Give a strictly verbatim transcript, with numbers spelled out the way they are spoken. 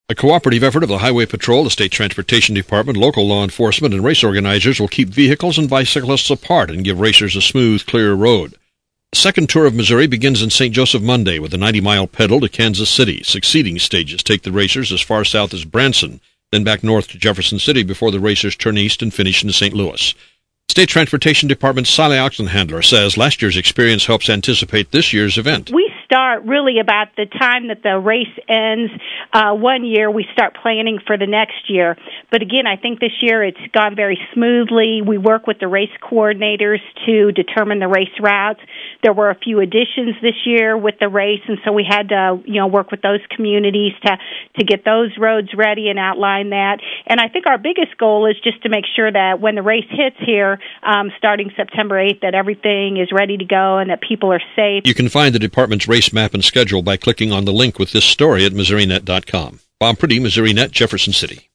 A cooperative effort of the Highway Patrol, the State Transportation Department, local law enforcement, and race organizers will keep vehicles and bicyclists apart and give racers a smooth, clear road. The second tour of Missouri begins in Saint Joseph Monday with a ninety-mile pedal to Kansas City. Succeeding stages take the racers as far south as Branson, then back north to Jefferson City before the racers turn east and finish in Saint Louis. State Transportation Department Sally Oxenhandler says last year's experience helps anticipate this year's event. We start really about the time that the race ends. Uh, one year, we start planning for the next year. But again, I think this year it's gone very smoothly. We work with the race coordinators to determine the race routes. There were a few additions this year with the race, and so we had to, you know, work with those communities to, to get those roads ready and outline that. And I think our biggest goal is just to make sure that when the race hits here, um, starting September eighth, that everything is ready to go and that people are safe. You can find the department's race map and schedule by clicking on the link with this story at Missouri Net dot com. Bob Priddy, Missouri Net, Jefferson City.